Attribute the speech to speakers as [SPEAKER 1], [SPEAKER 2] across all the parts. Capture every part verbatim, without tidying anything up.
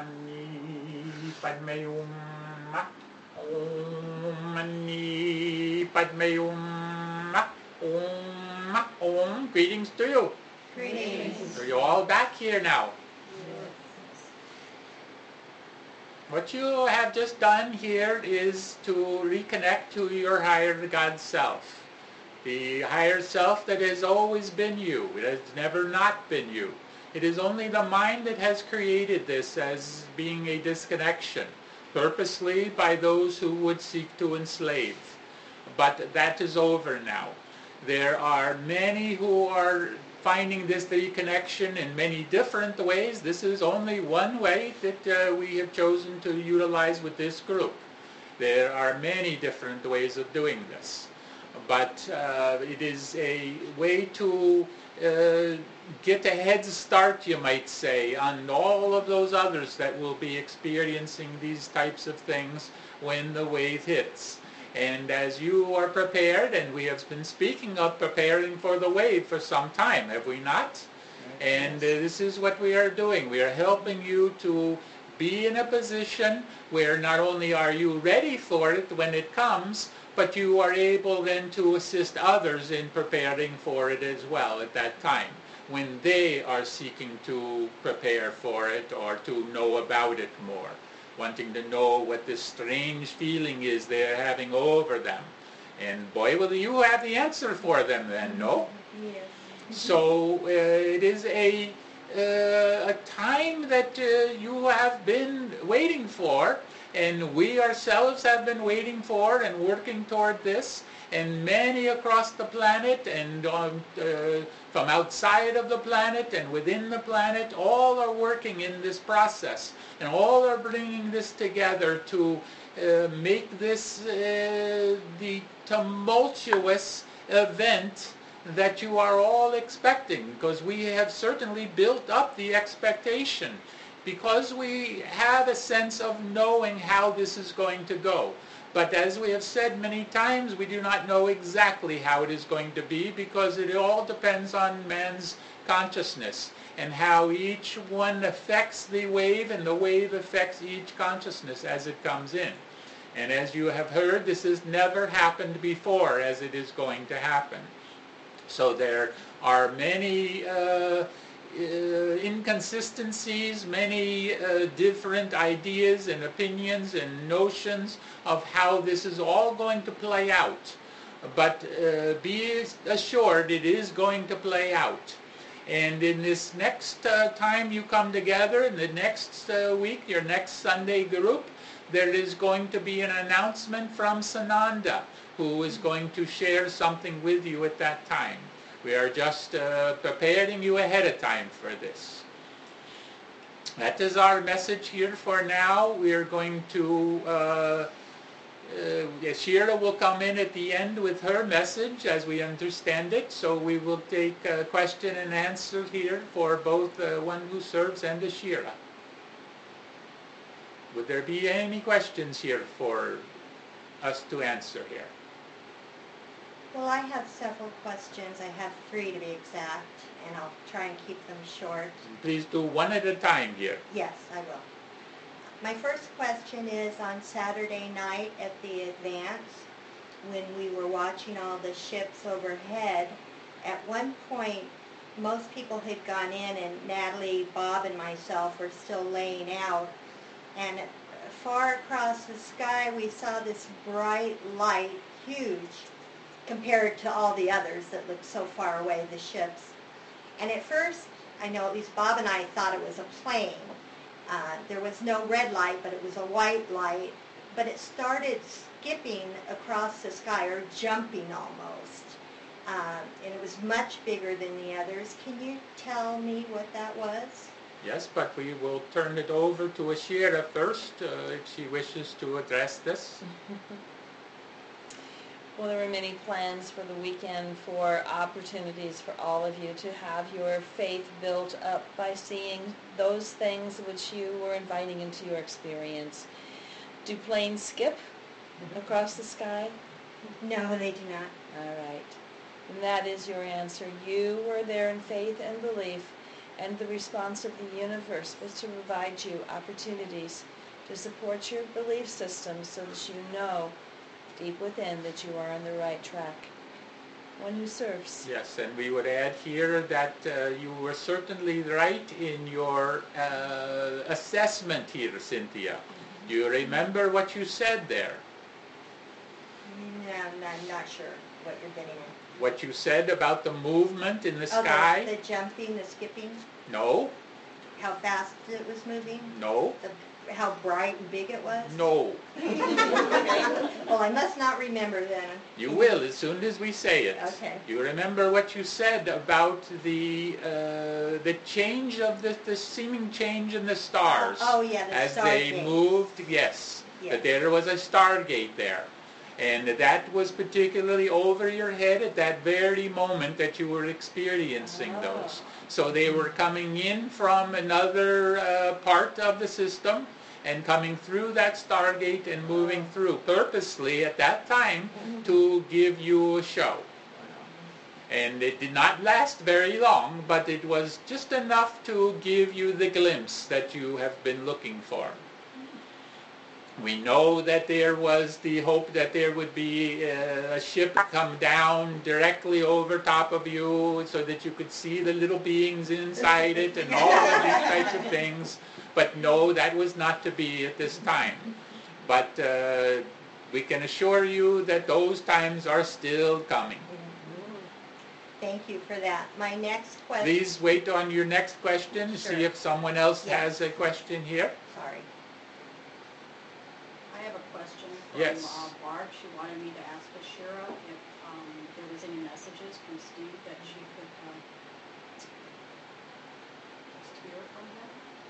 [SPEAKER 1] Mani Padme Hum. Om Mani Padme Hum. Om. Om. Greetings to you.
[SPEAKER 2] Greetings.
[SPEAKER 1] So you're all back here now. What you have just done here is to reconnect to your higher God self. The higher self that has always been you. It has never not been you. It is only the mind that has created this as being a disconnection, purposely by those who would seek to enslave. But that is over now. There are many who are finding this reconnection in many different ways. This is only one way that uh, we have chosen to utilize with this group. There are many different ways of doing this. But uh, it is a way to uh, get a head start, you might say, on all of those others that will be experiencing these types of things when the wave hits. And as you are prepared, and we have been speaking of preparing for the wave for some time, have we not? And uh, this is what we are doing. We are helping you to be in a position where not only are you ready for it when it comes, but you are able then to assist others in preparing for it as well at that time, when they are seeking to prepare for it or to know about it more, wanting to know what this strange feeling is they're having over them. And boy, will you have the answer for them then, no?
[SPEAKER 2] Yes.
[SPEAKER 1] So uh, it is a, uh, a time that uh, you have been waiting for, and we ourselves have been waiting for and working toward this, and many across the planet and um, uh, from outside of the planet and within the planet, all are working in this process, and all are bringing this together to uh, make this uh, the tumultuous event that you are all expecting, because we have certainly built up the expectation, because we have a sense of knowing how this is going to go. But as we have said many times, we do not know exactly how it is going to be, because it all depends on man's consciousness and how each one affects the wave, and the wave affects each consciousness as it comes in. And as you have heard, this has never happened before as it is going to happen. So there are many uh, uh, inconsistencies, many uh, different ideas and opinions and notions of how this is all going to play out. But uh, be assured it is going to play out. And in this next uh, time you come together, in the next uh, week, your next Sunday group, there is going to be an announcement from Sananda, who is going to share something with you at that time. We are just uh, preparing you ahead of time for this. That is our message here for now. We are going to, uh, uh, Shira will come in at the end with her message as we understand it, so we will take a question and answer here for both uh, one who serves and the Shira. Would there be any questions here for us to answer here?
[SPEAKER 2] Well, I have several questions. I have three to be exact, and I'll try and keep them short.
[SPEAKER 1] Please do one at a time here.
[SPEAKER 2] Yes, I will. My first question is on Saturday night at the Advance, when we were watching all the ships overhead, at one point most people had gone in, and Natalie, Bob, and myself were still laying out, and far across the sky we saw this bright light, huge, compared to all the others that looked so far away, the ships. And at first, I know at least Bob and I thought it was a plane. Uh, there was no red light, but it was a white light. But it started skipping across the sky, or jumping almost. Uh, and it was much bigger than the others. Can you tell me what that was?
[SPEAKER 1] Yes, but we will turn it over to Ashira first, uh, if she wishes to address this.
[SPEAKER 3] Well, there were many plans for the weekend for opportunities for all of you to have your faith built up by seeing those things which you were inviting into your experience. Do planes skip across the sky?
[SPEAKER 2] No, they do not.
[SPEAKER 3] All right. And that is your answer. You were there in faith and belief, And the response of the universe was to provide you opportunities to support your belief system so that you know deep within that you are on the right track. One who serves.
[SPEAKER 1] Yes, and we would add here that uh, you were certainly right in your uh, assessment here, Cynthia. Do you remember what you said there?
[SPEAKER 2] No, I'm I'm not sure what you're getting at.
[SPEAKER 1] What you said about the movement in the
[SPEAKER 2] Oh,
[SPEAKER 1] sky?
[SPEAKER 2] the, the jumping, the skipping,
[SPEAKER 1] No,
[SPEAKER 2] how fast it was moving,
[SPEAKER 1] no,
[SPEAKER 2] the, how bright and big it was?
[SPEAKER 1] no.
[SPEAKER 2] Well, I must not remember then.
[SPEAKER 1] You will as soon as we say it.
[SPEAKER 2] Okay.
[SPEAKER 1] You remember what you said about the uh, the change of the, the seeming change in the stars.
[SPEAKER 2] Oh, yeah, the
[SPEAKER 1] as they
[SPEAKER 2] stargate.
[SPEAKER 1] moved, yes,
[SPEAKER 2] Yes.
[SPEAKER 1] that there was a stargate there. And that was particularly over your head at that very moment that you were experiencing
[SPEAKER 3] Oh.
[SPEAKER 1] those. So they were coming in from another uh, part of the system and coming through that stargate and moving through purposely at that time to give you a show. And it did not last very long, but it was just enough to give you the glimpse that you have been looking for. We know that there was the hope that there would be uh, a ship come down directly over top of you so that you could see the little beings inside it and all of these types of things. But no, that was not to be at this time. But uh, we can assure you that those times are still coming.
[SPEAKER 2] Thank you for that. My next question.
[SPEAKER 1] Please wait on your next question,
[SPEAKER 2] Sure.
[SPEAKER 1] see if someone else
[SPEAKER 2] Yes.
[SPEAKER 1] has a question here.
[SPEAKER 2] Sorry.
[SPEAKER 4] I have a question from
[SPEAKER 1] Yes.
[SPEAKER 4] uh, Barb. She wanted me to ask Ashira if um, there was any messages from Steve that she could uh, just hear from him.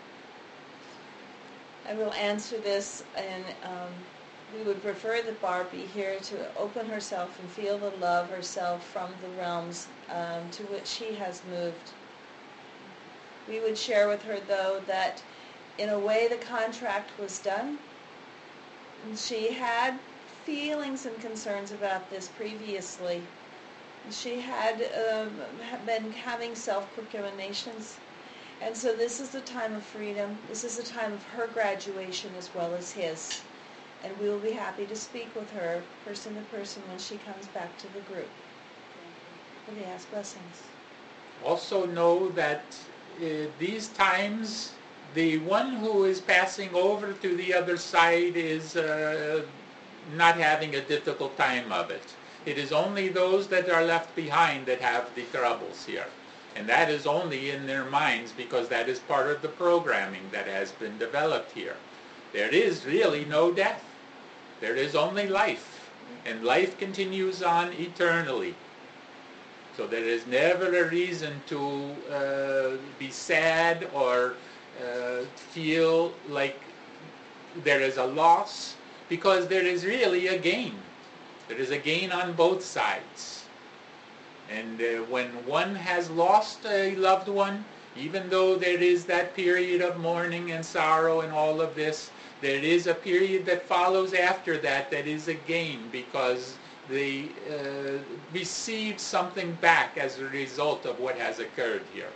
[SPEAKER 3] I will answer this, and um, we would prefer that Barb be here to open herself and feel the love herself from the realms um, to which she has moved. We would share with her, though, that in a way the contract was done. She had feelings and concerns about this previously. She had um, been having self-recriminations. And so this is a time of freedom. This is a time of her graduation as well as his. And we will be happy to speak with her person to person when she comes back to the group. And they ask blessings.
[SPEAKER 1] Also know that uh, these times, the one who is passing over to the other side is uh, not having a difficult time of it. It is only those that are left behind that have the troubles here. And that is only in their minds because that is part of the programming that has been developed here. There is really no death. There is only life. And life continues on eternally. So there is never a reason to uh, be sad or uh, feel like there is a loss, because there is really a gain. There is a gain on both sides. And uh, when one has lost a loved one, even though there is that period of mourning and sorrow and all of this, there is a period that follows after that that is a gain, because they uh, receive something back as a result of what has occurred here.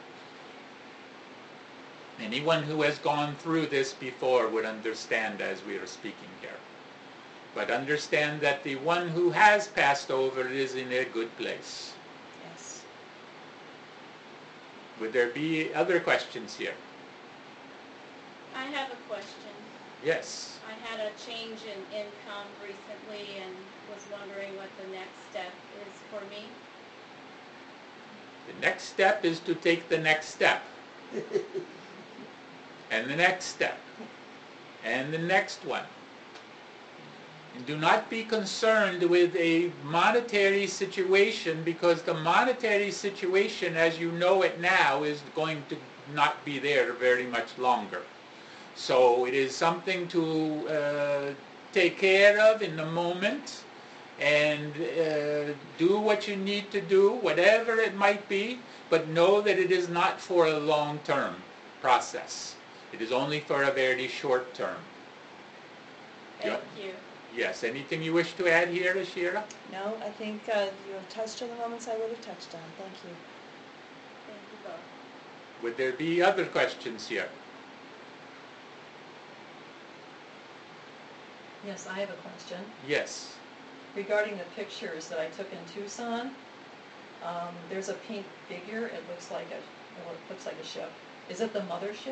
[SPEAKER 1] Anyone who has gone through this before would understand as we are speaking here. But understand that the one who has passed over is in a good place.
[SPEAKER 3] Yes.
[SPEAKER 1] Would there be other questions here?
[SPEAKER 5] I have a question.
[SPEAKER 1] Yes.
[SPEAKER 5] I had a change in income recently and was wondering what the next step is for me.
[SPEAKER 1] The next step is to take the next step. And the next step. And the next one. And do not be concerned with a monetary situation, because the monetary situation as you know it now is going to not be there very much longer. So it is something to uh, take care of in the moment, and uh, do what you need to do, whatever it might be, but know that it is not for a long-term process. It is only for a very short term.
[SPEAKER 5] Thank you.
[SPEAKER 1] Yes, anything you wish to add here, Ashira?
[SPEAKER 3] No, I think uh, you have touched on the moments I would have touched on. Thank you.
[SPEAKER 5] Thank you both.
[SPEAKER 1] Would there be other questions here?
[SPEAKER 6] Yes, I have a question.
[SPEAKER 1] Yes.
[SPEAKER 6] Regarding the pictures that I took in Tucson, um, there's a pink figure. It looks like a, well, it looks like a ship. Is it the mothership?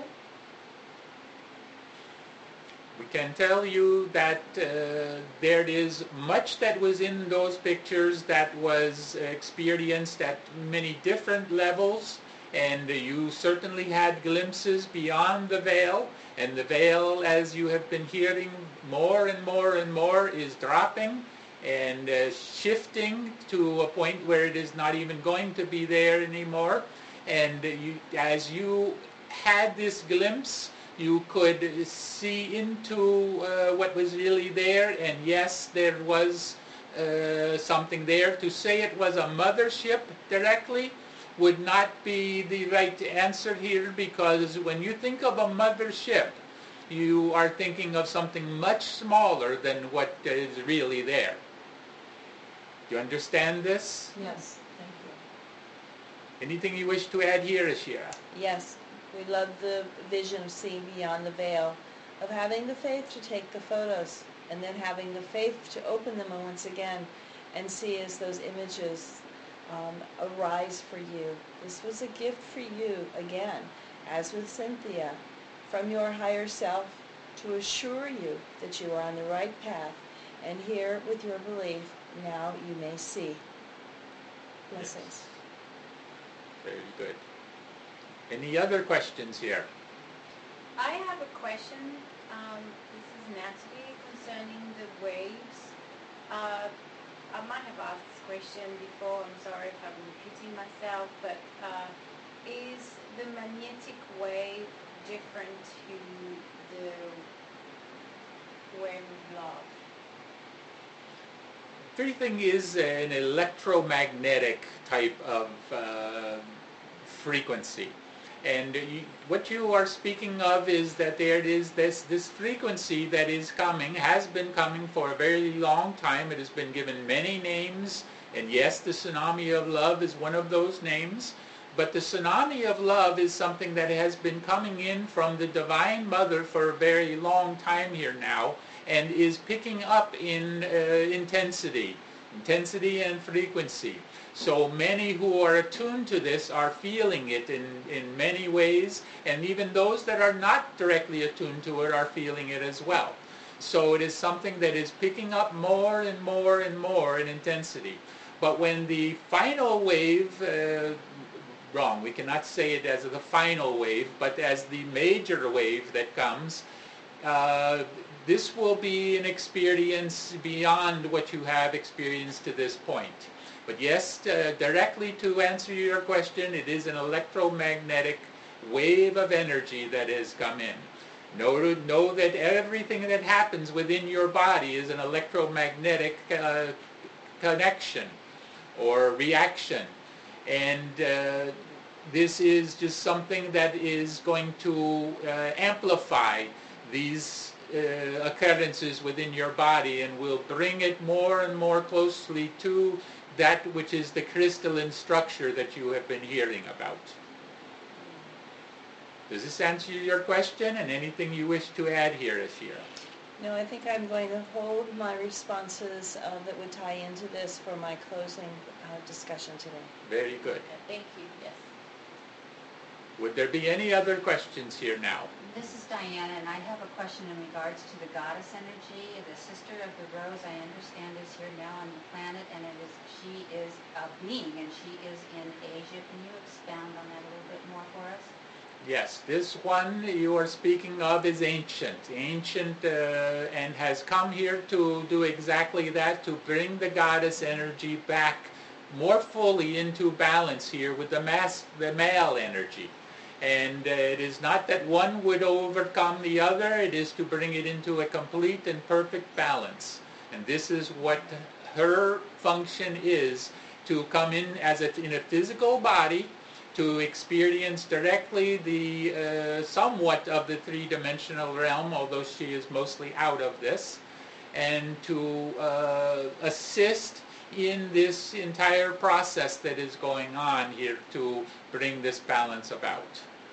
[SPEAKER 1] We can tell you that uh, there is much that was in those pictures that was experienced at many different levels, and you certainly had glimpses beyond the veil, and the veil, as you have been hearing more and more and more, is dropping and uh, shifting to a point where it is not even going to be there anymore. And you, as you had this glimpse, you could see into uh, what was really there, and yes, there was uh, something there. To say it was a mothership directly would not be the right answer here, because when you think of a mothership, you are thinking of something much smaller than what is really there. Do you understand this?
[SPEAKER 6] Yes, thank you.
[SPEAKER 1] Anything you wish to add here, Ashira?
[SPEAKER 3] Yes, we love the vision of seeing beyond the veil, of having the faith to take the photos, and then having the faith to open them once again and see as those images um, arise for you. This was a gift for you, again, as with Cynthia, from your higher self, to assure you that you are on the right path, and here, with your belief, now you may see. Blessings.
[SPEAKER 1] Very good. Any other questions here?
[SPEAKER 5] I have a question. Um, this is Natalie concerning the waves. Uh, I might have asked this question before. I'm sorry if I'm repeating myself, but uh, is the magnetic wave different to the wave of love?
[SPEAKER 1] Everything is an electromagnetic type of uh, frequency. And you, what you are speaking of is that there is this, this frequency that is coming, has been coming for a very long time. It has been given many names, and yes, the tsunami of love is one of those names. But the tsunami of love is something that has been coming in from the Divine Mother for a very long time here now, and is picking up in uh, intensity, intensity and frequency. So many who are attuned to this are feeling it in, in many ways, and even those that are not directly attuned to it are feeling it as well. So it is something that is picking up more and more and more in intensity. But when the final wave, uh, wrong, we cannot say it as the final wave, but as the major wave that comes, uh, this will be an experience beyond what you have experienced to this point. But yes, uh, directly to answer your question, it is an electromagnetic wave of energy that has come in. Know, know that everything that happens within your body is an electromagnetic uh, connection or reaction. And uh, this is just something that is going to uh, amplify these uh, occurrences within your body, and will bring it more and more closely to that which is the crystalline structure that you have been hearing about. Does this answer your question, and anything you wish to add here, Ashira?
[SPEAKER 3] No, I think I'm going to hold my responses uh, that would tie into this for my closing uh, discussion today.
[SPEAKER 1] Very good.
[SPEAKER 5] Yeah, thank you, yes.
[SPEAKER 1] Would there be any other questions here now?
[SPEAKER 4] This is Diana, and I have a question in regards to the goddess energy. The Sister of the Rose, I understand, is here now on the planet, and it is she is a being, and she is in Asia. Can you expound on that a little bit more for us?
[SPEAKER 1] Yes, this one you are speaking of is ancient, ancient uh, and has come here to do exactly that, to bring the goddess energy back more fully into balance here with the, mass, the male energy. And uh, it is not that one would overcome the other, it is to bring it into a complete and perfect balance. And this is what her function is, to come in as a, in a physical body, to experience directly the uh, somewhat of the three-dimensional realm, although she is mostly out of this, and to uh, assist in this entire process that is going on here to bring this balance about.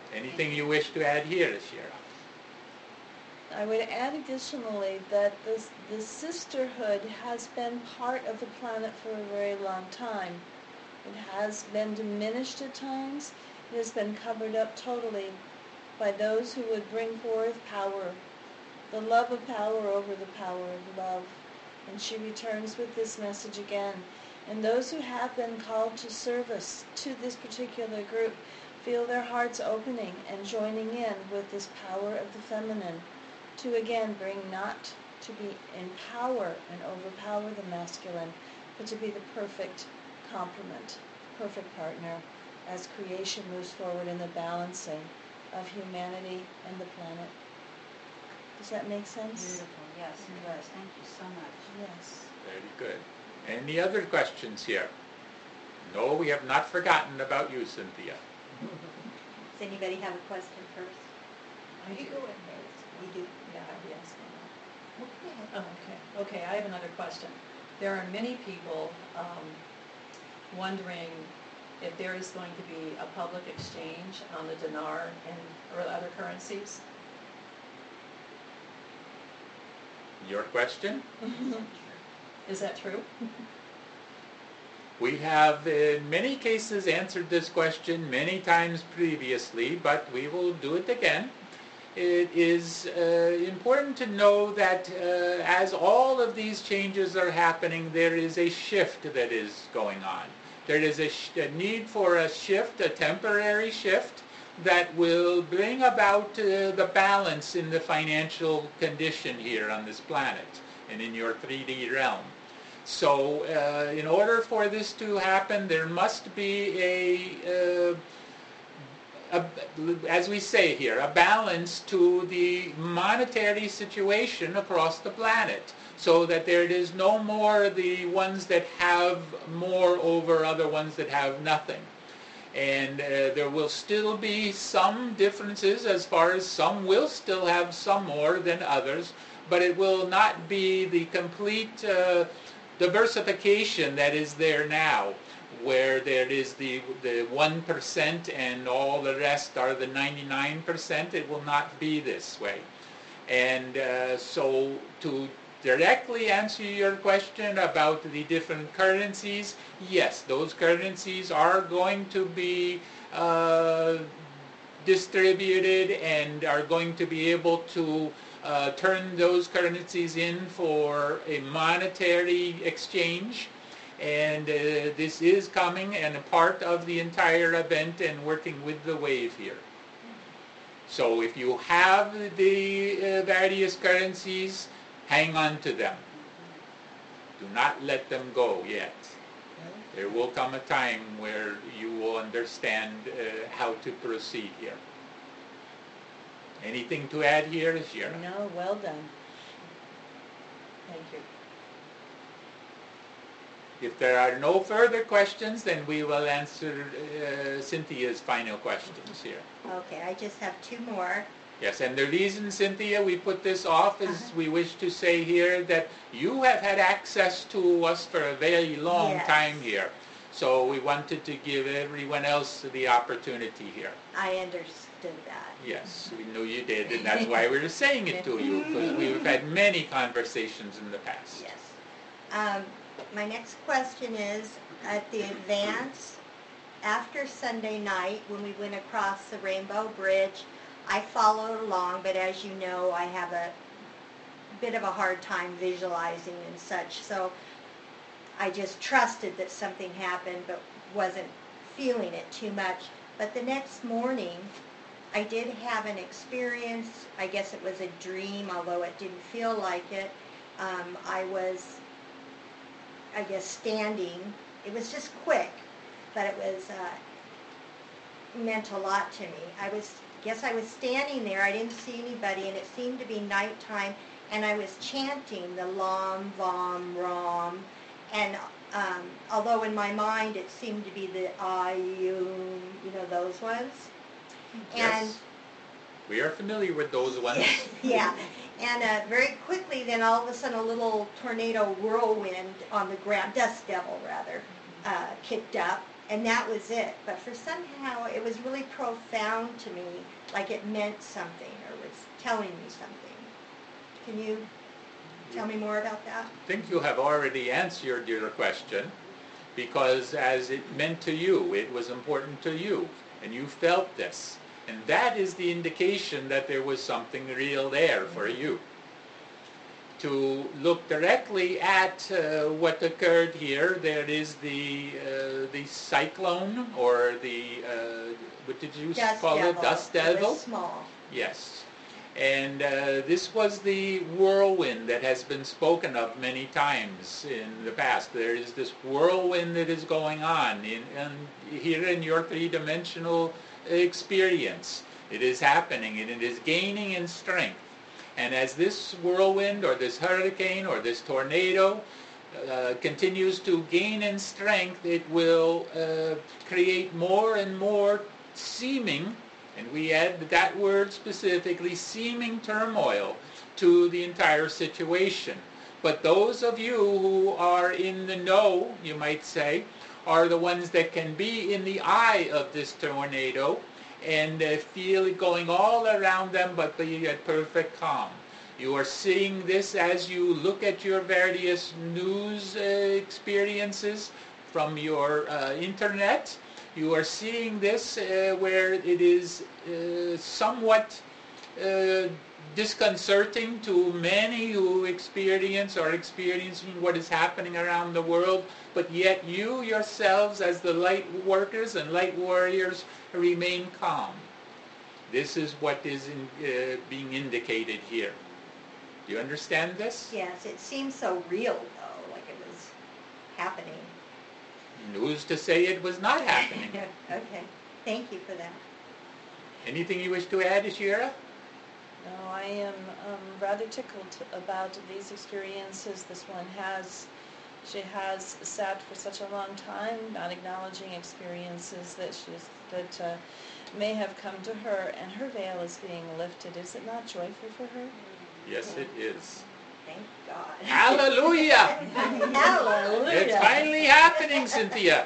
[SPEAKER 1] Anything you wish to add here, Shira?
[SPEAKER 3] I would add additionally that this, the sisterhood has been part of the planet for a very long time. It has been diminished at times. It has been covered up totally by those who would bring forth power, the love of power over the power of love. And she returns with this message again. And those who have been called to service to this particular group feel their hearts opening and joining in with this power of the feminine to again bring not to be in power and overpower the masculine, but to be the perfect complement, perfect partner as creation moves forward in the balancing of humanity and the planet. Does that make sense?
[SPEAKER 4] Beautiful, yes, it does. Thank you so much.
[SPEAKER 3] Yes.
[SPEAKER 1] Very good. Any other questions here? No, we have not forgotten about you, Cynthia.
[SPEAKER 2] Does anybody have a question first?
[SPEAKER 6] I do.
[SPEAKER 5] You go ahead.
[SPEAKER 2] You do?
[SPEAKER 6] Yeah, yes.
[SPEAKER 2] Okay.
[SPEAKER 6] Oh, okay. Okay, I have another question. There are many people um, wondering if there is going to be a public exchange on the dinar and or other currencies.
[SPEAKER 1] Your question?
[SPEAKER 6] Is that true?
[SPEAKER 1] We have in many cases answered this question many times previously, but we will do it again. It is uh, important to know that uh, as all of these changes are happening, there is a shift that is going on. There is a, sh- a need for a shift, a temporary shift, that will bring about uh, the balance in the financial condition here on this planet and in your three D realm. So uh, in order for this to happen, there must be a, uh, a, as we say here, a balance to the monetary situation across the planet, so that there is no more the ones that have more over other ones that have nothing. And uh, there will still be some differences as far as some will still have some more than others, but it will not be the complete uh, diversification that is there now, where there is the the one percent and all the rest are the ninety-nine percent. It will not be this way. And uh, so to directly answer your question about the different currencies, yes, those currencies are going to be uh, distributed and are going to be able to uh, turn those currencies in for a monetary exchange. And uh, this is coming and a part of the entire event and working with the wave here. So if you have the uh, various currencies, hang on to them. Do not let them go yet. There will come a time where you will understand uh, how to proceed here. Anything to add here, Shira?
[SPEAKER 3] No, well done.
[SPEAKER 6] Thank you.
[SPEAKER 1] If there are no further questions, then we will answer uh, Cynthia's final questions here.
[SPEAKER 2] Okay, I just have two more.
[SPEAKER 1] Yes, and the reason, Cynthia, we put this off is we wish to say here that you have had access to us for a very long
[SPEAKER 2] Yes.
[SPEAKER 1] time here. So we wanted to give everyone else the opportunity here.
[SPEAKER 2] I understood that.
[SPEAKER 1] Yes, we knew you did, and that's why we were saying it to you, because we've had many conversations in the past.
[SPEAKER 2] Yes. Um, my next question is, at the advance, after Sunday night, when we went across the Rainbow Bridge, I followed along, but as you know, I have a bit of a hard time visualizing and such, so I just trusted that something happened, but wasn't feeling it too much. But the next morning, I did have an experience. I guess it was a dream, although it didn't feel like it. Um, I was, I guess, standing. It was just quick, but it was uh, meant a lot to me. I was, guess I was standing there. I didn't see anybody, and it seemed to be nighttime, and I was chanting the Lam, Vam, Ram, and um, although in my mind it seemed to be the Ayum, you know, those ones. And
[SPEAKER 1] Yes, we are familiar with those ones.
[SPEAKER 2] yeah, and uh, very quickly then all of a sudden a little tornado whirlwind on the ground, dust devil rather, uh, kicked up, and that was it. But for somehow, it was really profound to me, like it meant something or was telling me something. Can you tell me more about that?
[SPEAKER 1] I think you have already answered your question, because as it meant to you, it was important to you, and you felt this. And that is the indication that there was something real there for you. To look directly at uh, what occurred here, there is the uh, the cyclone, or the, uh, what did you
[SPEAKER 2] Dust
[SPEAKER 1] call
[SPEAKER 2] devil.
[SPEAKER 1] it? Dust
[SPEAKER 2] It
[SPEAKER 1] devil?
[SPEAKER 2] was small.
[SPEAKER 1] Yes. And uh, this was the whirlwind that has been spoken of many times in the past. There is this whirlwind that is going on in, in, here in your three-dimensional experience. It is happening, and it is gaining in strength. And as this whirlwind or this hurricane or this tornado uh, continues to gain in strength, it will uh, create more and more seeming, and we add that word specifically, seeming turmoil to the entire situation. But those of you who are in the know, you might say, are the ones that can be in the eye of this tornado and uh, feel it going all around them, but be at perfect calm. You are seeing this as you look at your various news uh, experiences from your uh, internet. You are seeing this uh, where it is uh, somewhat uh, disconcerting to many who experience or experiencing what is happening around the world, but yet you yourselves as the light workers and light warriors remain calm. This is what is in, uh, being indicated here. Do you understand this?
[SPEAKER 2] Yes, it seemed so real, though, like it was happening.
[SPEAKER 1] Who's to say it was not happening?
[SPEAKER 2] Okay, thank you for that.
[SPEAKER 1] Anything you wish to add, Ishira?
[SPEAKER 3] No, I am um, rather tickled about these experiences. This one has, she has sat for such a long time, not acknowledging experiences that she's that uh, may have come to her, and her veil is being lifted. Is it not joyful for her?
[SPEAKER 1] Yes, it is.
[SPEAKER 2] Thank God.
[SPEAKER 1] Hallelujah!
[SPEAKER 2] Hallelujah.
[SPEAKER 1] It's finally happening, Cynthia.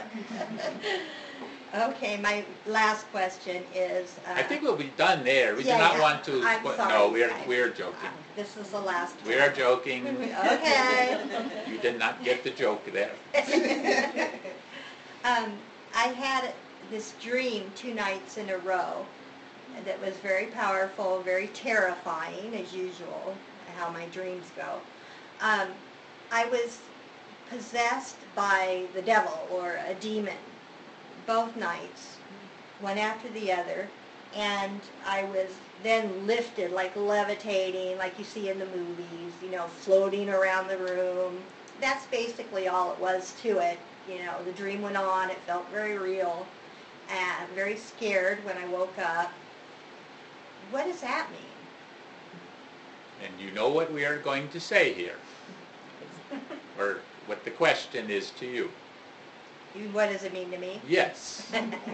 [SPEAKER 2] Okay, my last question is... Uh,
[SPEAKER 1] I think we'll be done there. We
[SPEAKER 2] yeah,
[SPEAKER 1] do not
[SPEAKER 2] yeah.
[SPEAKER 1] want to...
[SPEAKER 2] I'm
[SPEAKER 1] but-
[SPEAKER 2] sorry,
[SPEAKER 1] no, we're,
[SPEAKER 2] guys.
[SPEAKER 1] we're joking.
[SPEAKER 2] uh, this is the last one.
[SPEAKER 1] We are joking.
[SPEAKER 2] Okay.
[SPEAKER 1] You did not get the joke there.
[SPEAKER 2] um, I had this dream two nights in a row that was very powerful, very terrifying, as usual, how my dreams go. Um, I was possessed by the devil or a demon both nights, one after the other, and I was then lifted, like levitating, like you see in the movies, you know, floating around the room. That's basically all it was to it. You know, the dream went on, it felt very real, and very scared when I woke up. What does that mean?
[SPEAKER 1] And you know what we are going to say here. Or what the question is to you.
[SPEAKER 2] You- What does it mean to me?
[SPEAKER 1] Yes.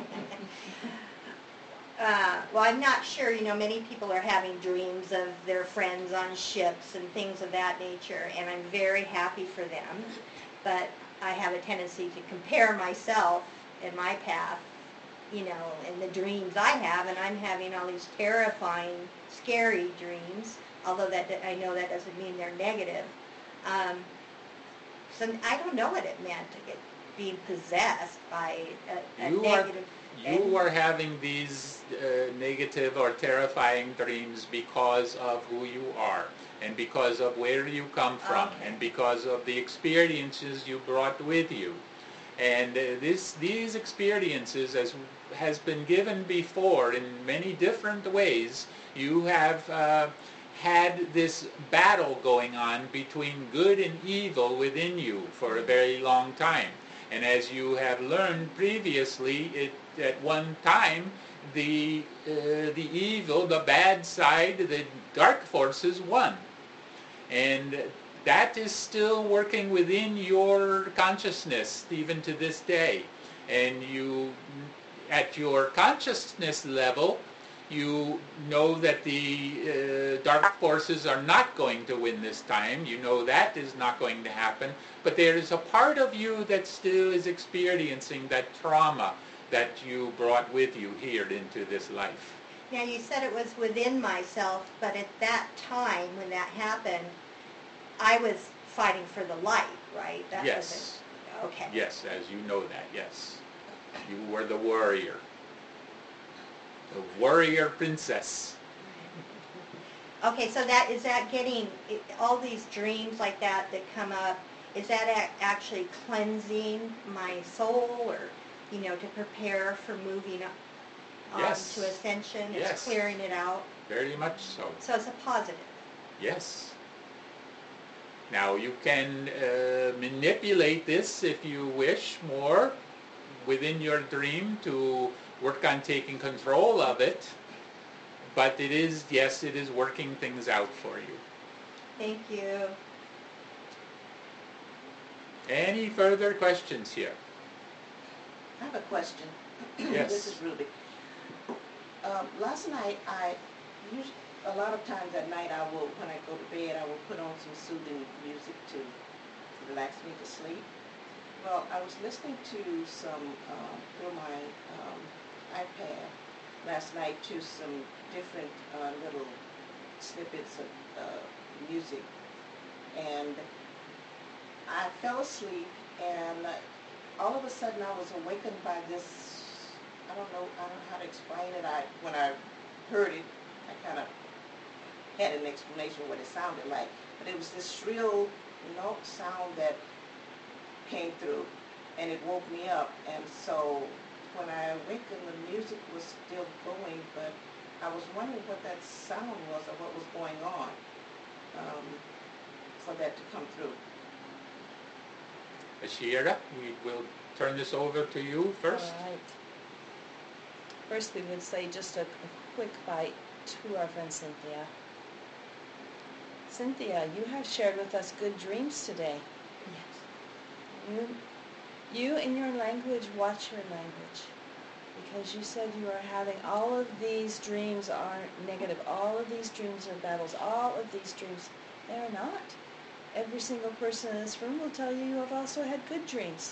[SPEAKER 2] Uh, well, I'm not sure. You know, many people are having dreams of their friends on ships and things of that nature, and I'm very happy for them. But I have a tendency to compare myself and my path, you know, and the dreams I have, and I'm having all these terrifying, scary dreams, although that I know that doesn't mean they're negative. Um, so I don't know what it meant to get being possessed by a, a
[SPEAKER 1] You are-
[SPEAKER 2] negative...
[SPEAKER 1] You are having these uh, negative or terrifying dreams because of who you are, and because of where you come from,
[SPEAKER 2] Okay.
[SPEAKER 1] and because of the experiences you brought with you. And uh, this, these experiences, as has been given before in many different ways, you have uh, had this battle going on between good and evil within you for a very long time. And as you have learned previously, it, at one time, the, uh, the evil, the bad side, the dark forces won. And that is still working within your consciousness even to this day. And you, at your consciousness level, You know that the uh, dark forces are not going to win this time. You know that is not going to happen. But there is a part of you that still is experiencing that trauma that you brought with you here into this life.
[SPEAKER 2] Now, you said it was within myself, but at that time when that happened, I was fighting for the light, right? That
[SPEAKER 1] Yes.
[SPEAKER 2] wasn't, okay.
[SPEAKER 1] Yes, as you know that, yes. You were the warrior. The warrior princess.
[SPEAKER 2] Okay, so that, is that getting, it- all these dreams like that that come up, is that a- actually cleansing my soul, or, you know, to prepare for moving up um,
[SPEAKER 1] Yes.
[SPEAKER 2] to ascension?
[SPEAKER 1] Yes.
[SPEAKER 2] It's clearing it out?
[SPEAKER 1] Very much so.
[SPEAKER 2] So it's a positive.
[SPEAKER 1] Yes. Now you can uh, manipulate this if you wish more within your dream to work on taking control of it. But it is, yes, it is working things out for you.
[SPEAKER 2] Thank you.
[SPEAKER 1] Any further questions here?
[SPEAKER 7] I have a question.
[SPEAKER 1] Yes.
[SPEAKER 7] This is Ruby. Um, last night, I used, a lot of times at night, I will, when I go to bed, I will put on some soothing music to relax me to sleep. Well, I was listening to some, uh, through my um, iPad last night to some different uh, little snippets of uh, music, and I fell asleep, and all of a sudden I was awakened by this, I don't know, I don't know how to explain it. I, when I heard it, I kind of had an explanation of what it sounded like, but it was this shrill note sound that came through, and it woke me up. And so when I awakened, the music was still going, but I was wondering what that sound was or what was going on um, for that to come through.
[SPEAKER 1] Ashira, we will turn this over to you first.
[SPEAKER 3] All right. First, we would say just a, a quick bite to our friend Cynthia. Cynthia, you have shared with us good dreams today.
[SPEAKER 2] Yes.
[SPEAKER 3] You, you in your language, watch your language. Because you said you are having, all of these dreams are negative. All of these dreams are battles. All of these dreams, they are not. Every single person in this room will tell you you have also had good dreams.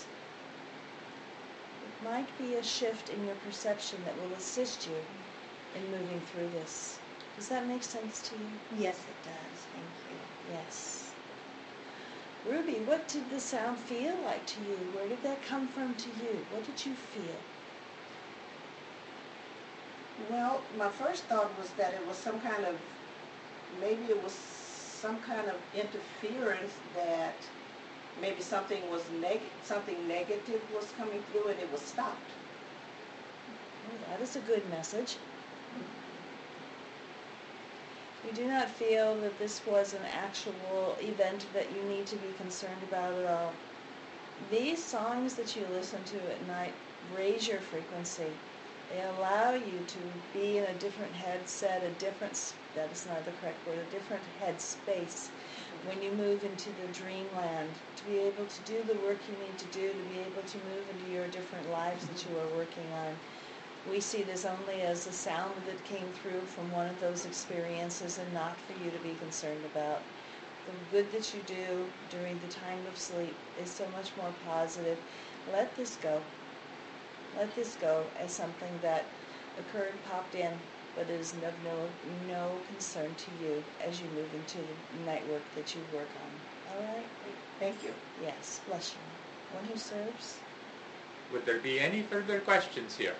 [SPEAKER 3] It might be a shift in your perception that will assist you in moving through this. Does that make sense to you?
[SPEAKER 2] Yes, it does. Thank you.
[SPEAKER 3] Yes. Ruby, what did the sound feel like to you? Where did that come from to you? What did you feel?
[SPEAKER 7] Well, my first thought was that it was some kind of, maybe it was some kind of interference, that maybe something was neg- something negative was coming through and it was stopped.
[SPEAKER 3] Oh, that is a good message. You do not feel that this was an actual event that you need to be concerned about at all. These songs that you listen to at night raise your frequency. They allow you to be in a different headset, a different, that is not the correct word, a different head space when you move into the dreamland, to be able to do the work you need to do, to be able to move into your different lives that you are working on. We see this only as a sound that came through from one of those experiences and not for you to be concerned about. The good that you do during the time of sleep is so much more positive. Let this go. Let this go as something that occurred, popped in, but is of no, no concern to you as you move into the night work that you work on. All right?
[SPEAKER 7] Thank you.
[SPEAKER 3] Yes, bless you. One who serves.
[SPEAKER 1] Would there be any further questions here?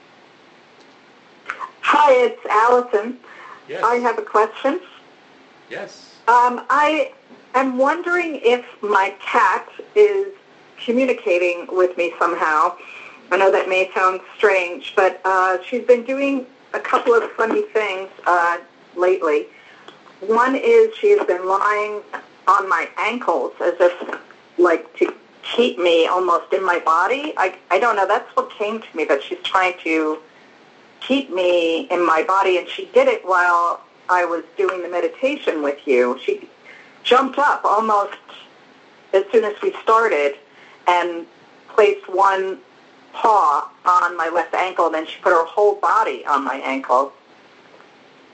[SPEAKER 8] Hi, it's Allison.
[SPEAKER 1] Yes.
[SPEAKER 8] I have a question.
[SPEAKER 1] Yes.
[SPEAKER 8] Um, I am wondering if my cat is communicating with me somehow. I know that may sound strange, but uh, she's been doing a couple of funny things uh, lately. One is she has been lying on my ankles as if, like, to keep me almost in my body. I, I don't know. That's what came to me, that she's trying to keep me in my body, and she did it while I was doing the meditation with you. She jumped up almost as soon as we started and placed one paw on my left ankle, and then she put her whole body on my ankle.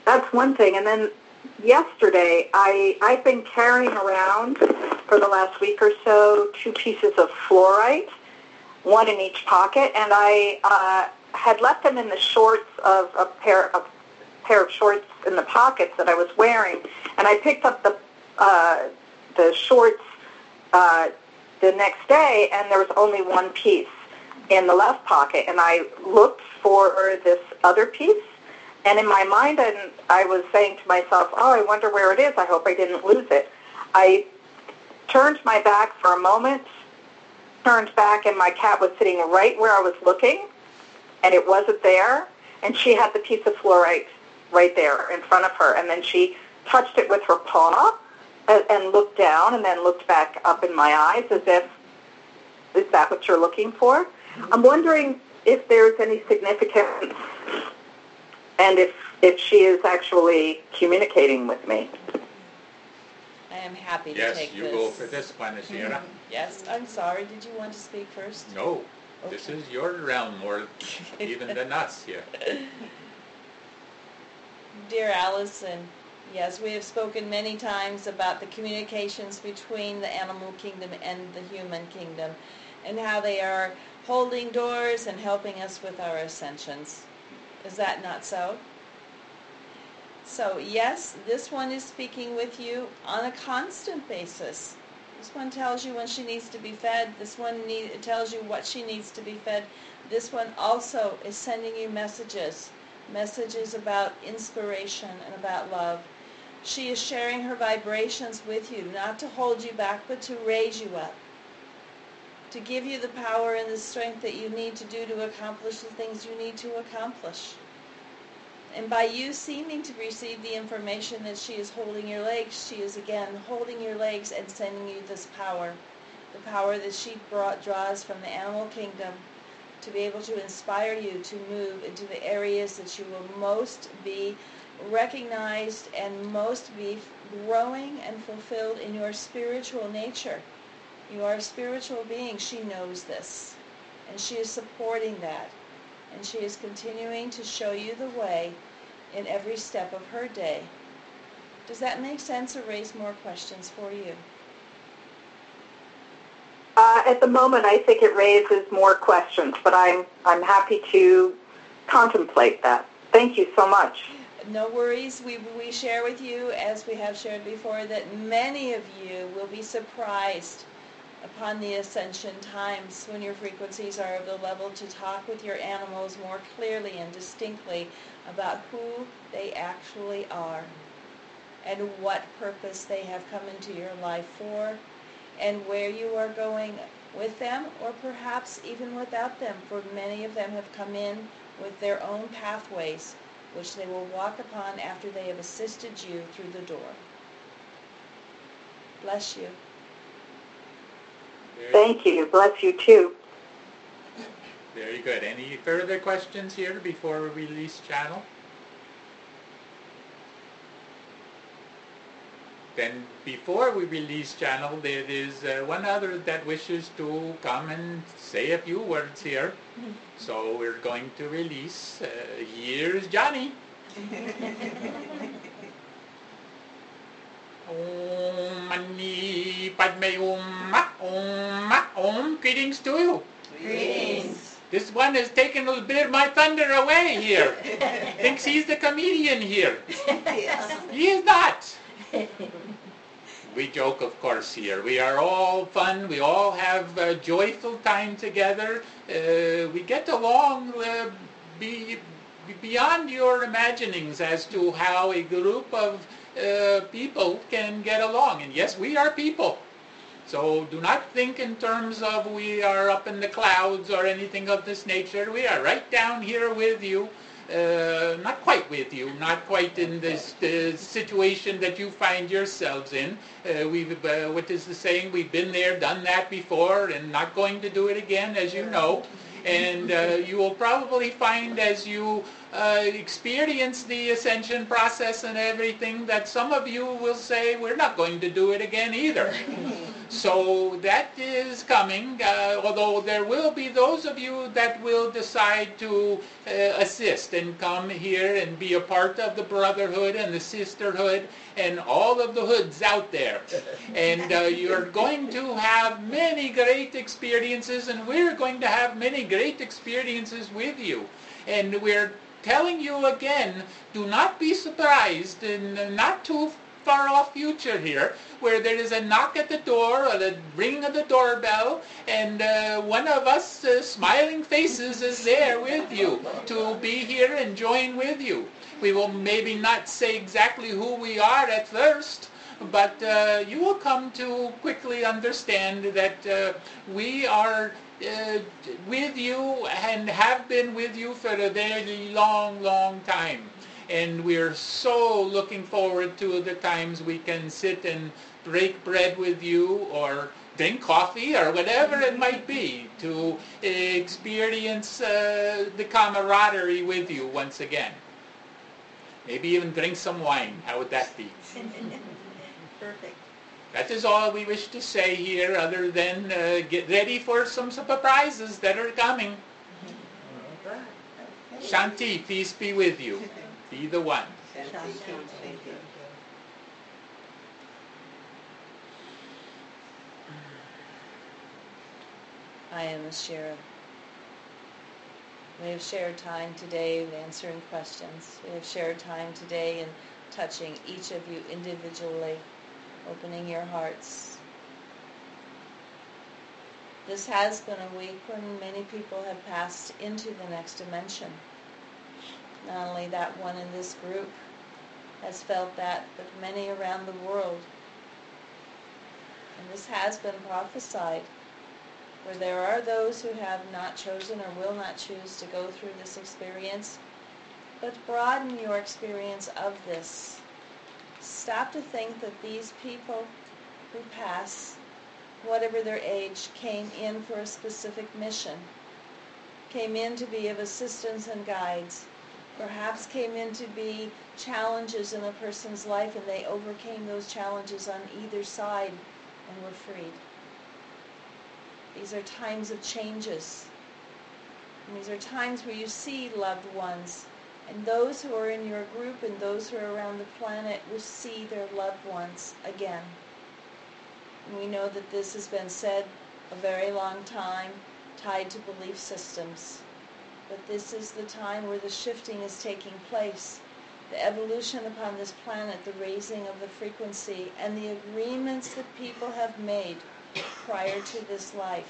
[SPEAKER 8] that's one thing. And then yesterday, I, I've been carrying around for the last week or so two pieces of fluorite, one in each pocket, and I uh, had left them in the shorts of a pair of pair of shorts in the pockets that I was wearing, and I picked up the uh, the shorts uh, the next day, and there was only one piece in the left pocket, and I looked for this other piece, and in my mind, and I was saying to myself, oh, I wonder where it is. I hope I didn't lose it. I turned my back for a moment, turned back, and my cat was sitting right where I was looking, and it wasn't there, and she had the piece of fluorite right there in front of her, and then she touched it with her paw and, and looked down and then looked back up in my eyes as if, is that what you're looking for? I'm wondering if there's any significance and if, if she is actually communicating with me.
[SPEAKER 3] I am happy to
[SPEAKER 1] Yes,
[SPEAKER 3] take
[SPEAKER 1] you
[SPEAKER 3] this.
[SPEAKER 1] go for this one, Sierra.
[SPEAKER 3] Yes, I'm sorry. Did you want to speak first?
[SPEAKER 1] No, this
[SPEAKER 3] Okay.
[SPEAKER 1] is your realm more even than us here.
[SPEAKER 3] Dear Allison, yes, we have spoken many times about the communications between the animal kingdom and the human kingdom and how they are holding doors and helping us with our ascensions. Is that not so? So yes, this one is speaking with you on a constant basis. This one tells you when she needs to be fed. This one need, tells you what she needs to be fed. This one also is sending you messages, messages about inspiration and about love. She is sharing her vibrations with you, not to hold you back, but to raise you up, to give you the power and the strength that you need to do to accomplish the things you need to accomplish. And by you seeming to receive the information that she is holding your legs, she is again holding your legs and sending you this power, the power that she brought, draws from the animal kingdom to be able to inspire you to move into the areas that you will most be recognized and most be growing and fulfilled in your spiritual nature. You are a spiritual being. She knows this, and she is supporting that, and she is continuing to show you the way in every step of her day. Does that make sense or raise more questions for you?
[SPEAKER 8] Uh, at the moment, I think it raises more questions, but I'm I'm happy to contemplate that. Thank you so much.
[SPEAKER 3] No worries. We, we share with you, as we have shared before, that many of you will be surprised upon the ascension times when your frequencies are of the level to talk with your animals more clearly and distinctly about who they actually are and what purpose they have come into your life for and where you are going with them, or perhaps even without them, for many of them have come in with their own pathways, which they will walk upon after they have assisted you through the door. Bless you.
[SPEAKER 1] Very,
[SPEAKER 8] Thank you. Bless you too.
[SPEAKER 1] very good. Any further questions here before we release channel? Then before we release channel, there is uh, one other that wishes to come and say a few words here. So we're going to release. Uh, here's Johnny. Om Mani Padme Om Ma Om Ma Om. Greetings to you.
[SPEAKER 7] Greetings.
[SPEAKER 1] This one has taken a bit of my thunder away here. Thinks he's the comedian here.
[SPEAKER 7] Yes.
[SPEAKER 1] He is not. We joke, of course, here. We are all fun. We all have a joyful time together. Uh, we get along uh, be, be beyond your imaginings as to how a group of uh, people can get along. And yes, we are people. So do not think in terms of we are up in the clouds or anything of this nature. We are right down here with you. Uh, not quite with you, not quite in this uh, situation that you find yourselves in. Uh, we've, uh, what is the saying? We've been there, done that before, and not going to do it again, as you know. And uh, you will probably find as you uh, experience the ascension process and everything that some of you will say, we're not going to do it again either. So that is coming, uh, although there will be those of you that will decide to uh, assist and come here and be a part of the brotherhood and the sisterhood and all of the hoods out there. And uh, you're going to have many great experiences, and we're going to have many great experiences with you. And we're telling you again, do not be surprised in the not too far off future here, where there is a knock at the door or the ring of the doorbell, and uh, one of us uh, smiling faces is there with you to be here and join with you. We will maybe not say exactly who we are at first, but uh, you will come to quickly understand that uh, we are uh, with you and have been with you for a very long, long time. And we're so looking forward to the times we can sit and break bread with you or drink coffee or whatever it might be to experience uh, the camaraderie with you once again. Maybe even drink some wine. How would that be?
[SPEAKER 2] Perfect.
[SPEAKER 1] That is all we wish to say here, other than uh, get ready for some surprises that are coming. Shanti, peace be with you. Be the one.
[SPEAKER 3] I am Ashira. We have shared time today of answering questions. We have shared time today in touching each of you individually, opening your hearts. This has been a week when many people have passed into the next dimension. Not only that one in this group has felt that, but many around the world. And this has been prophesied, where there are those who have not chosen or will not choose to go through this experience, but broaden your experience of this. Stop to think that these people who pass, whatever their age, came in for a specific mission, came in to be of assistance and guides, perhaps came in to be challenges in a person's life, and they overcame those challenges on either side and were freed. These are times of changes. And these are times where you see loved ones, and those who are in your group and those who are around the planet will see their loved ones again. And we know that this has been said a very long time, tied to belief systems. But this is the time where the shifting is taking place. The evolution upon this planet, the raising of the frequency, and the agreements that people have made prior to this life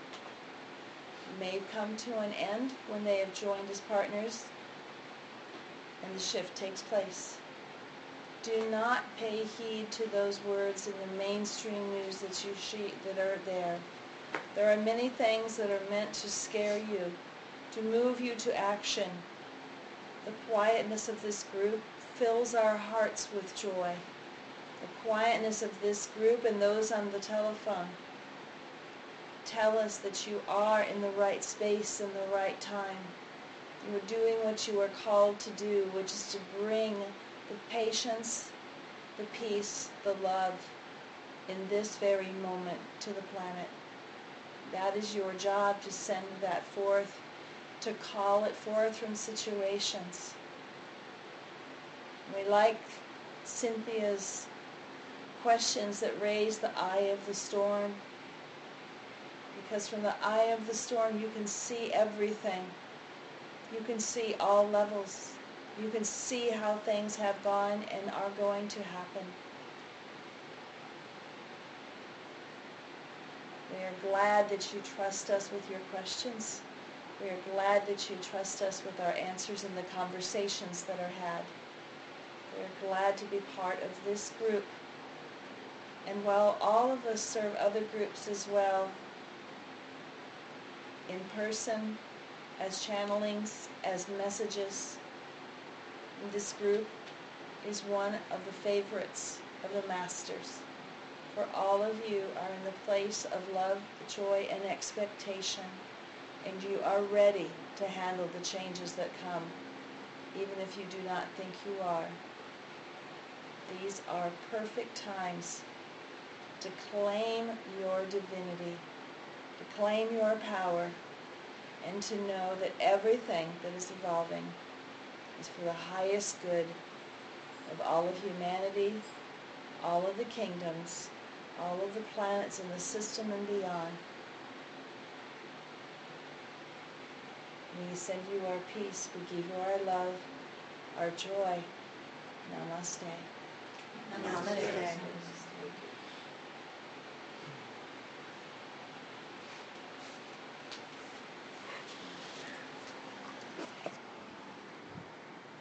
[SPEAKER 3] may come to an end when they have joined as partners and the shift takes place. Do not pay heed to those words in the mainstream news that you see, that are there. There are many things that are meant to scare you, to move you to action. The quietness of this group fills our hearts with joy. The quietness of this group and those on the telephone tell us that you are in the right space in the right time. You are doing what you are called to do, which is to bring the patience, the peace, the love in this very moment to the planet. That is your job, to send that forth, to call it forth from situations. We like Cynthia's questions that raise the eye of the storm, because from the eye of the storm you can see everything. You can see all levels. You can see how things have gone and are going to happen. We are glad that you trust us with your questions. We are glad that you trust us with our answers and the conversations that are had. We are glad to be part of this group. And while all of us serve other groups as well, in person, as channelings, as messages, this group is one of the favorites of the Masters. For all of you are in the place of love, joy, and expectation, and you are ready to handle the changes that come, even if you do not think you are. These are perfect times to claim your divinity, to claim your power, and to know that everything that is evolving is for the highest good of all of humanity, all of the kingdoms, all of the planets in the system and beyond. We send you our peace, we give you our love, our joy. Namaste.
[SPEAKER 2] Namaste.